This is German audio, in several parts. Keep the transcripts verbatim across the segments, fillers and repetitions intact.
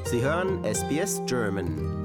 Sie hören S B S German.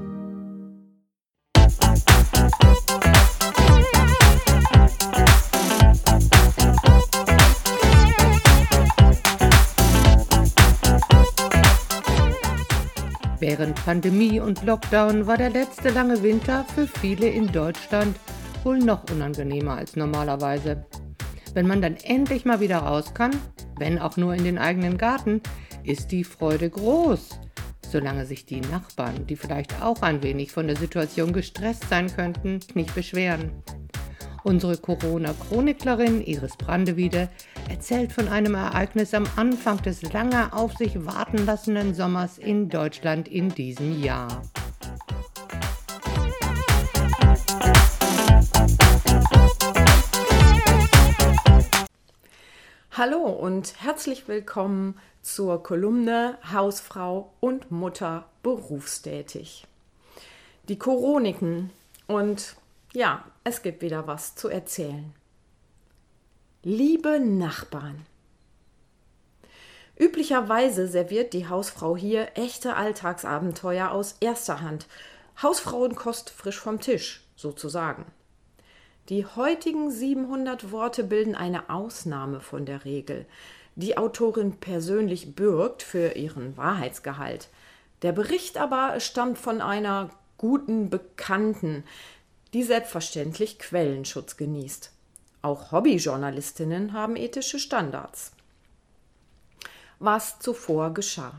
Während Pandemie und Lockdown war der letzte lange Winter für viele in Deutschland wohl noch unangenehmer als normalerweise. Wenn man dann endlich mal wieder raus kann, wenn auch nur in den eigenen Garten, ist die Freude groß, solange sich die Nachbarn, die vielleicht auch ein wenig von der Situation gestresst sein könnten, nicht beschweren. Unsere Corona-Chroniklerin Iris Brandewide erzählt von einem Ereignis am Anfang des lange auf sich warten lassenden Sommers in Deutschland in diesem Jahr. Hallo und herzlich willkommen zur Kolumne Hausfrau und Mutter berufstätig. Die Chroniken und ja, es gibt wieder was zu erzählen. Liebe Nachbarn. Üblicherweise serviert die Hausfrau hier echte Alltagsabenteuer aus erster Hand. Hausfrauenkost frisch vom Tisch, sozusagen. Die heutigen siebenhundert Worte bilden eine Ausnahme von der Regel. Die Autorin persönlich bürgt für ihren Wahrheitsgehalt. Der Bericht aber stammt von einer guten Bekannten, die selbstverständlich Quellenschutz genießt. Auch Hobbyjournalistinnen haben ethische Standards. Was zuvor geschah.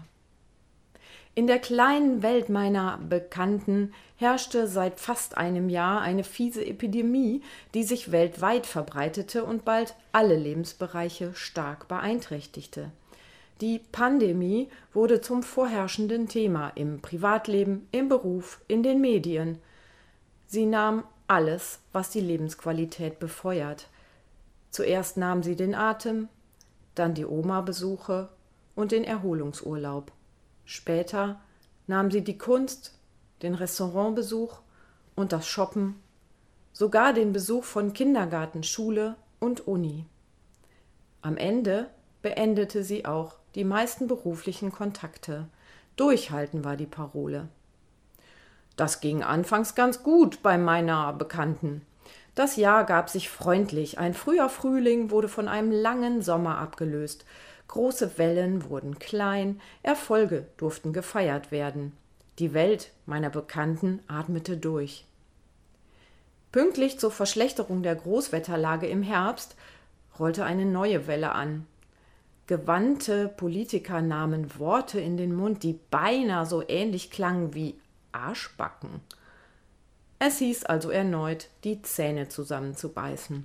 In der kleinen Welt meiner Bekannten herrschte seit fast einem Jahr eine fiese Epidemie, die sich weltweit verbreitete und bald alle Lebensbereiche stark beeinträchtigte. Die Pandemie wurde zum vorherrschenden Thema im Privatleben, im Beruf, in den Medien. Sie nahm alles, was die Lebensqualität befeuert. Zuerst nahm sie den Atem, dann die Oma-Besuche und den Erholungsurlaub. Später nahm sie die Kunst, den Restaurantbesuch und das Shoppen, sogar den Besuch von Kindergarten, Schule und Uni. Am Ende beendete sie auch die meisten beruflichen Kontakte. Durchhalten war die Parole. Das ging anfangs ganz gut bei meiner Bekannten. Das Jahr gab sich freundlich. Ein früher Frühling wurde von einem langen Sommer abgelöst. Große Wellen wurden klein, Erfolge durften gefeiert werden. Die Welt meiner Bekannten atmete durch. Pünktlich zur Verschlechterung der Großwetterlage im Herbst rollte eine neue Welle an. Gewandte Politiker nahmen Worte in den Mund, die beinahe so ähnlich klangen wie Arschbacken. Es hieß also erneut, die Zähne zusammenzubeißen.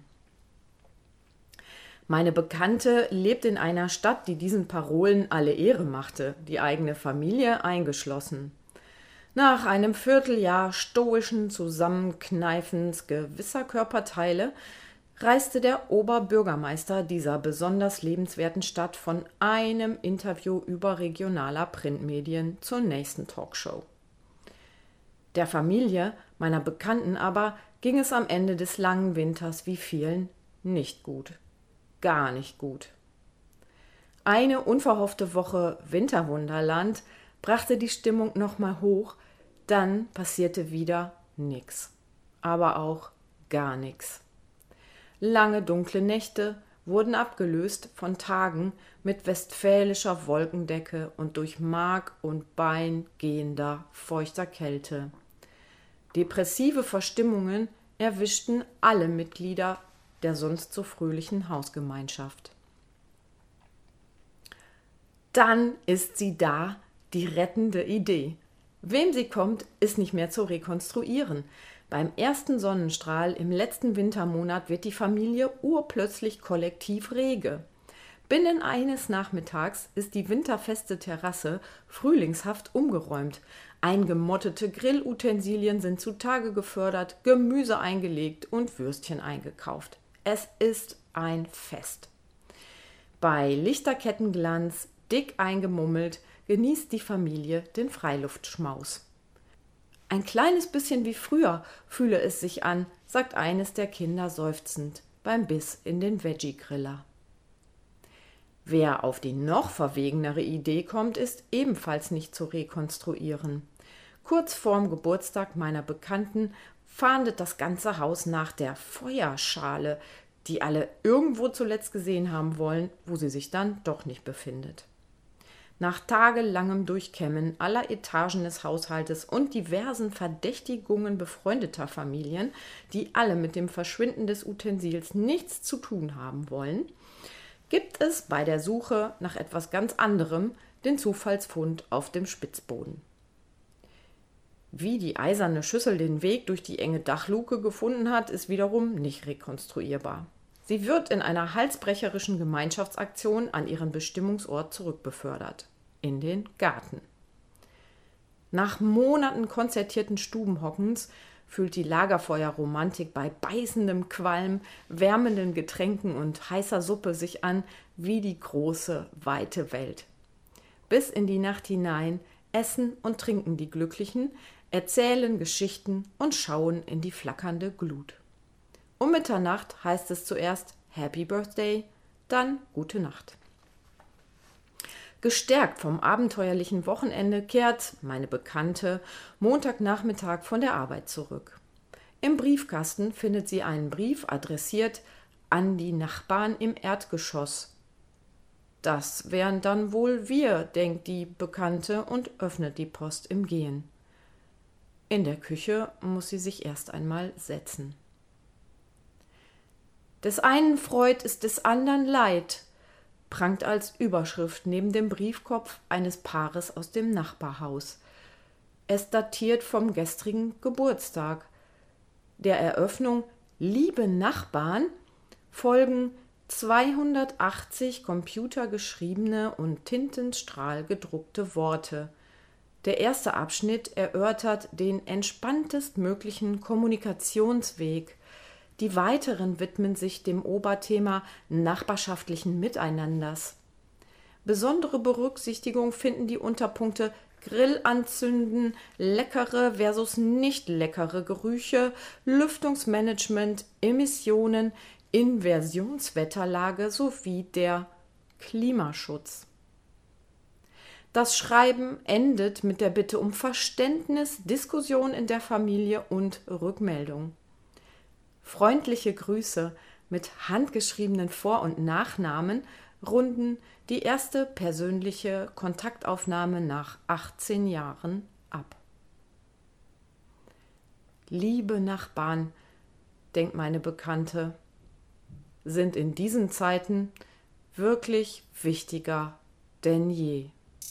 Meine Bekannte lebt in einer Stadt, die diesen Parolen alle Ehre machte, die eigene Familie eingeschlossen. Nach einem Vierteljahr stoischen Zusammenkneifens gewisser Körperteile reiste der Oberbürgermeister dieser besonders lebenswerten Stadt von einem Interview überregionaler Printmedien zur nächsten Talkshow. Der Familie meiner Bekannten aber ging es am Ende des langen Winters wie vielen nicht gut. Gar nicht gut. Eine unverhoffte Woche Winterwunderland brachte die Stimmung nochmal hoch, dann passierte wieder nix. Aber auch gar nichts. Lange dunkle Nächte wurden abgelöst von Tagen mit westfälischer Wolkendecke und durch Mark und Bein gehender feuchter Kälte. Depressive Verstimmungen erwischten alle Mitglieder der sonst so fröhlichen Hausgemeinschaft. Dann ist sie da, die rettende Idee. Wem sie kommt, ist nicht mehr zu rekonstruieren. Beim ersten Sonnenstrahl im letzten Wintermonat wird die Familie urplötzlich kollektiv rege. Binnen eines Nachmittags ist die winterfeste Terrasse frühlingshaft umgeräumt. Eingemottete Grillutensilien sind zutage gefördert, Gemüse eingelegt und Würstchen eingekauft. Es ist ein Fest. Bei Lichterkettenglanz, dick eingemummelt, genießt die Familie den Freiluftschmaus. Ein kleines bisschen wie früher fühle es sich an, sagt eines der Kinder seufzend beim Biss in den Veggie-Griller. Wer auf die noch verwegenere Idee kommt, ist ebenfalls nicht zu rekonstruieren. Kurz vorm Geburtstag meiner Bekannten fahndet das ganze Haus nach der Feuerschale, die alle irgendwo zuletzt gesehen haben wollen, wo sie sich dann doch nicht befindet. Nach tagelangem Durchkämmen aller Etagen des Haushaltes und diversen Verdächtigungen befreundeter Familien, die alle mit dem Verschwinden des Utensils nichts zu tun haben wollen, gibt es bei der Suche nach etwas ganz anderem den Zufallsfund auf dem Spitzboden. Wie die eiserne Schüssel den Weg durch die enge Dachluke gefunden hat, ist wiederum nicht rekonstruierbar. Sie wird in einer halsbrecherischen Gemeinschaftsaktion an ihren Bestimmungsort zurückbefördert, in den Garten. Nach Monaten konzertierten Stubenhockens fühlt die Lagerfeuerromantik bei beißendem Qualm, wärmenden Getränken und heißer Suppe sich an wie die große, weite Welt. Bis in die Nacht hinein essen und trinken die Glücklichen, erzählen Geschichten und schauen in die flackernde Glut. Um Mitternacht heißt es zuerst Happy Birthday, dann Gute Nacht. Gestärkt vom abenteuerlichen Wochenende kehrt meine Bekannte Montagnachmittag von der Arbeit zurück. Im Briefkasten findet sie einen Brief adressiert an die Nachbarn im Erdgeschoss. Das wären dann wohl wir, denkt die Bekannte und öffnet die Post im Gehen. In der Küche muss sie sich erst einmal setzen. Des einen Freud ist des andern Leid, prangt als Überschrift neben dem Briefkopf eines Paares aus dem Nachbarhaus. Es datiert vom gestrigen Geburtstag. Der Eröffnung »Liebe Nachbarn« folgen zweihundertachtzig computergeschriebene und Tintenstrahl gedruckte Worte. Der erste Abschnitt erörtert den entspanntestmöglichen Kommunikationsweg. Die weiteren widmen sich dem Oberthema nachbarschaftlichen Miteinanders. Besondere Berücksichtigung finden die Unterpunkte Grill anzünden, leckere versus nicht leckere Gerüche, Lüftungsmanagement, Emissionen, Inversionswetterlage sowie der Klimaschutz. Das Schreiben endet mit der Bitte um Verständnis, Diskussion in der Familie und Rückmeldung. Freundliche Grüße mit handgeschriebenen Vor- und Nachnamen runden die erste persönliche Kontaktaufnahme nach achtzehn Jahren ab. Liebe Nachbarn, denkt meine Bekannte, sind in diesen Zeiten wirklich wichtiger denn je.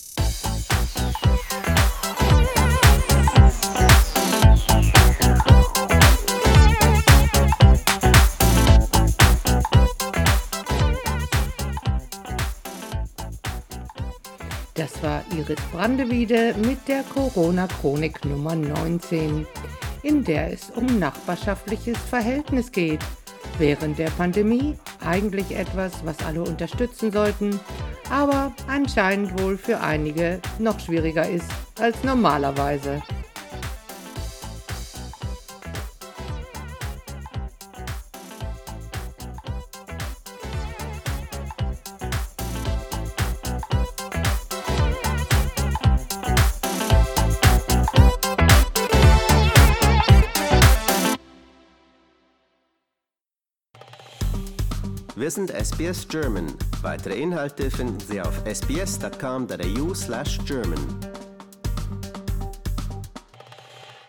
Das war Iris Brandewide mit der Corona-Chronik Nummer neunzehn, in der es um nachbarschaftliches Verhältnis geht. Während der Pandemie eigentlich etwas, was alle unterstützen sollten, aber anscheinend wohl für einige noch schwieriger ist als normalerweise. Wir sind S B S German. Weitere Inhalte finden Sie auf s b s dot com dot a u slash German.